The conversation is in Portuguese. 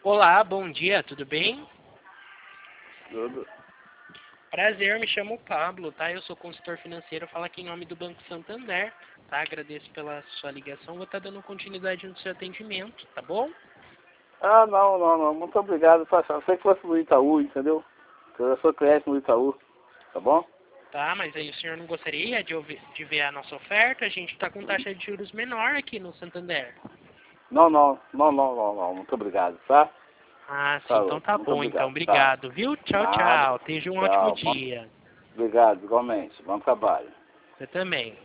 Olá, bom dia, tudo bem? Tudo. Prazer, me chamo Pablo, tá? Eu sou consultor financeiro, falo aqui em nome do Banco Santander, tá? Agradeço pela sua ligação, vou estar dando continuidade no seu atendimento, tá bom? Ah, não. Muito obrigado. Eu sei que fosse no Itaú, entendeu? Eu sou cliente no Itaú, tá bom? Tá, mas aí o senhor não gostaria de ver a nossa oferta? A gente está com taxa de juros menor aqui no Santander. Não. Muito obrigado, tá? Ah, sim, então Falou. tá Muito bom, então, obrigado. Tchau. obrigado, viu? Tchau, Nada. tchau, tenha um ótimo Tchau. dia. Obrigado, igualmente. Bom trabalho. Você também.